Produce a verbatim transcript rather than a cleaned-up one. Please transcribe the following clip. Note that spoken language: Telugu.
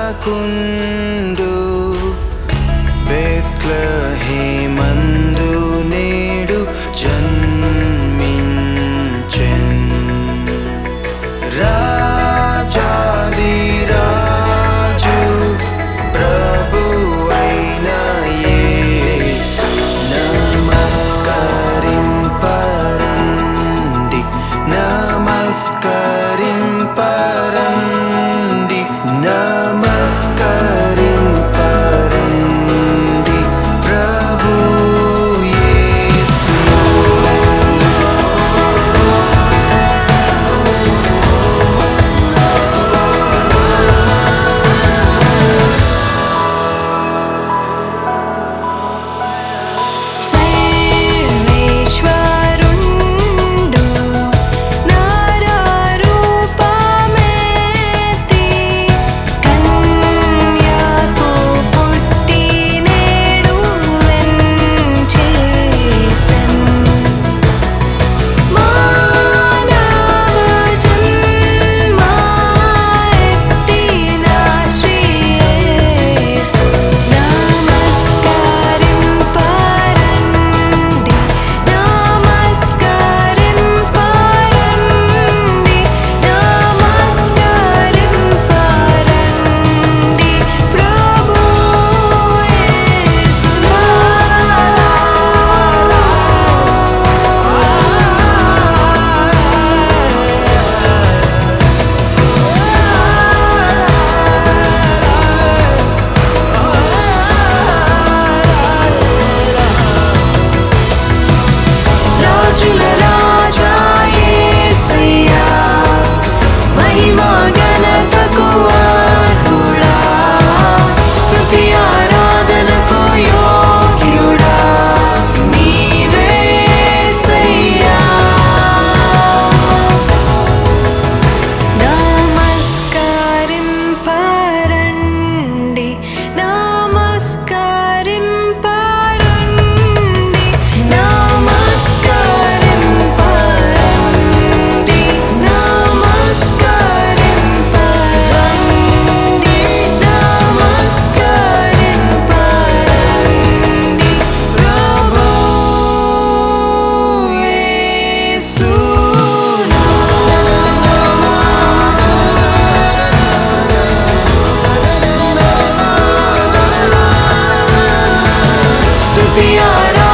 బ్రతుకుటకుండు బెత్లెహేమందు నేడు జన్మించెన్ రాజాది రాజు ప్రభువైన యేసు నమస్కరింపరండి నమస్కరింపరండి నమస్కరింపరండి ప్రభు యేసు సర్వేశ్వరుండు నారరూపమెత్తి కన్యకు పుట్టి నేడు వెంచేసెన్ మానవ జన్మ ఎత్తిన శ్రీ యేసు నమస్కరింపరండి నమస్కరింపరండి నమస్కరింపరండి ప్రభు యేసు రాజుల రాజా యేసయ్యా మహిమా ఘనతకు అర్హుడా స్తుతి ఆరాధనకు యోగ్యుడా నీవే యేసయ్యా నమస్కరింపరండి నమస్కరింపరండి నమస్కరింపరండి నమస్కరింపరండి నమస్కరింపరండి ప్రభు యేసు స్తుతి ఆరాధన